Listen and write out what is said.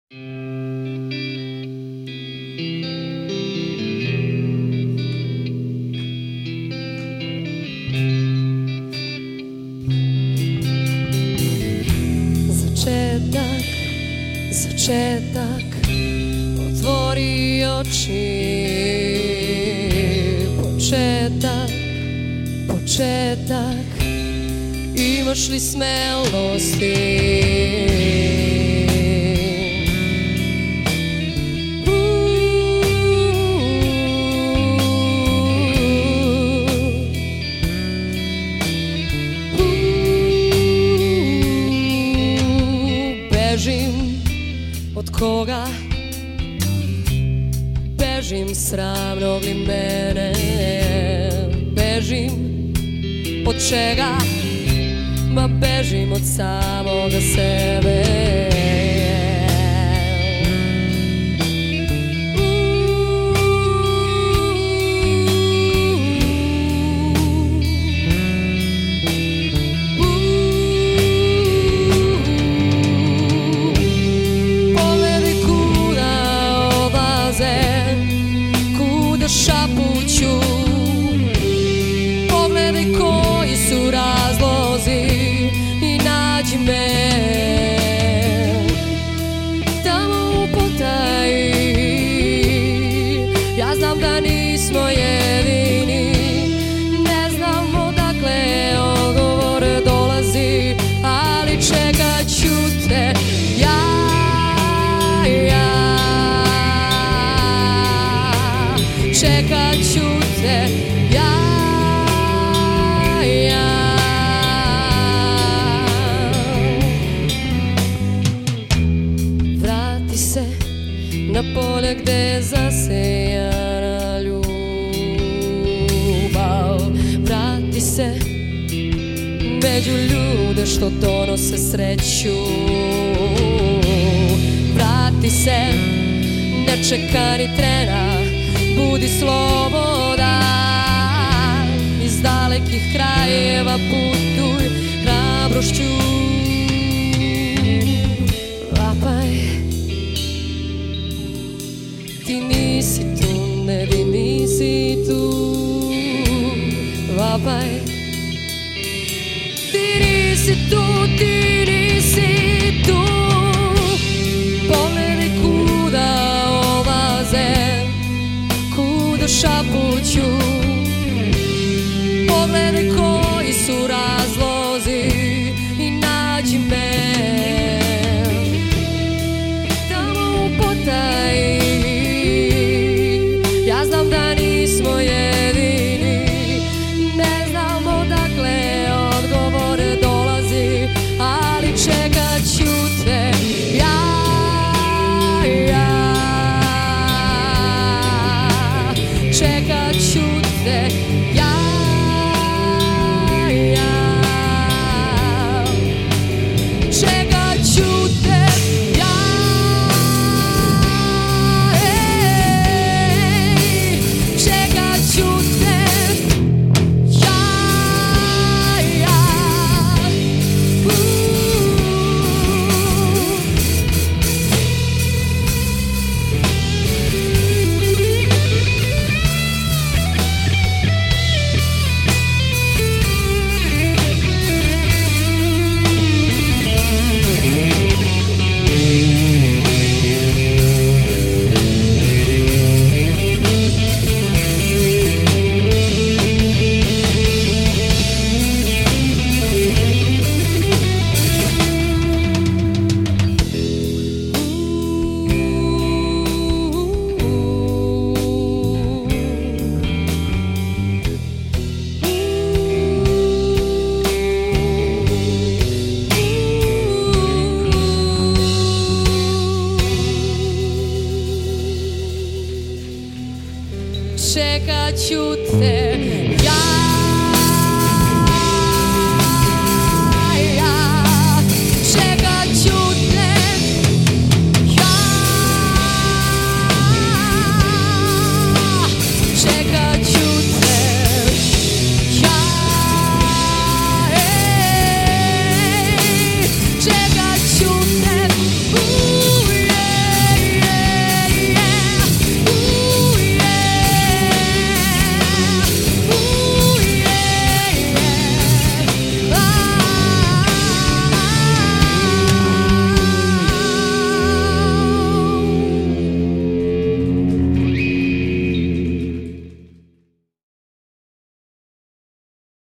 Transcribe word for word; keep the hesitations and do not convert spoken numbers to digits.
Začetak, začetak, otvori oči. Početak, početak, imaš li smelosti? Bežim od koga? Bežim sramnog li mene? Bežim od čega? Ma bežim od samoga sebe. Pogledi kuda odlaze, kuda šapuću. Pogledaj koji su razlozi i nađi me tamo u potaji. Ja znam da nismo jedini, ne znam odakle odgovor dolazi, ali čekat ću te ja, ja. Čekat ću te ja, ja. Vrati se na polje gde je zasejana ljubav. Vrati se među ljude što donose sreću. Vrati se, ne čeka ni trena, budi slobodan. Iz dalekih krajeva putuj hrabrošću. Vapaj, ti nisi tu, ne ti nisi tu. Vapaj, ti nisi tu, ti nisi tu. Pogledaj kuda odlaze, kuda šapuću. Pogledaj koji su razlozi i nađi me tamo u potaji. Ja znam da nismo jedini, ne znam odakle odgovor dolazi, ali čekat ću te ja, ja. Čekat ću te ja, ja. Čekat ću te ja, ej. Čekat ću te ja, ja. Čekat ću te ja.